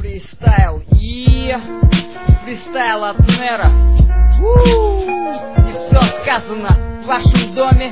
фристайл и фристайл от Нера. Не все сказано в вашем доме.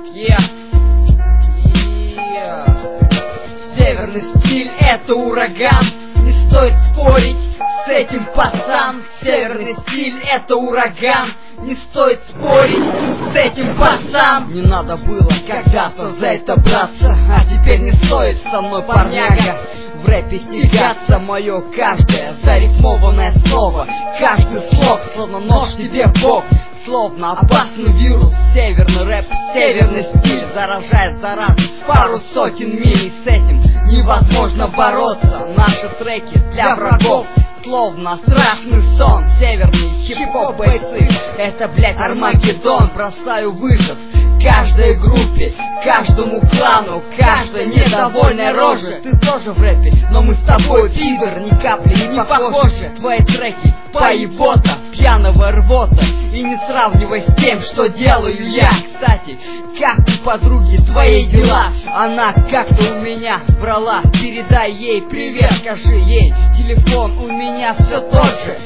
Северный стиль — это ураган. Не стоит спорить с этим, пацан. Северный стиль — это ураган. Не стоит спорить с этим, пацан. Не надо было когда-то за это браться, а теперь не стоит со мной, парняга, в рэпе тягаться. Мое каждое зарифмованное слово, каждый слог словно нож тебе в бок. Словно опасный вирус, северный рэп, северный стиль заражает за раз пару сотен миль. С этим невозможно бороться. Наши треки для врагов словно страшный сон. Северные хип-хоп бойцы — это, блять, Армагеддон. Бросаю вызов каждой группе, каждому клану, каждой недовольной роже. Ты тоже в рэпе, но мы с тобой, пидор, ни капли не похожи. Твои треки поебота, пьяного рвота. И не сравнивай с тем, что делаю я. Кстати, как у подруги твои дела? Она как-то у меня брала. Передай ей привет, скажи ей, телефон у меня все тот же.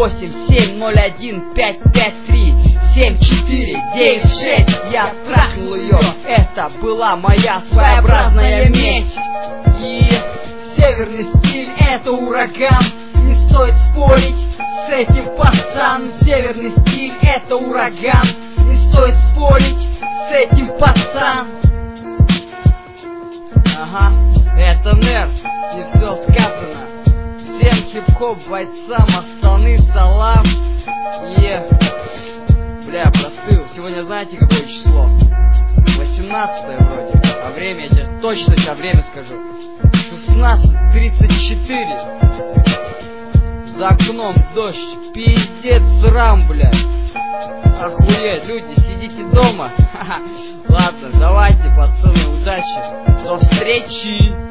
8701-553-7496. Я трахнул ее, это была моя своеобразная месть. И северный стиль — это ураган. Не стоит спорить с этим, пацан. Северный стиль — это ураган. Не стоит спорить с этим, пацан. Ага, это Нер, не все сказано. Всем хип-хоп бойцам Астаны салам. Бля, простыл. Сегодня знаете какое число? 18 вроде. А время, я тебе точно сейчас время скажу. 16:34. За окном дождь, пиздец срам, блядь. Охуеть, люди, сидите дома. Ладно, давайте, пацаны, удачи. До встречи.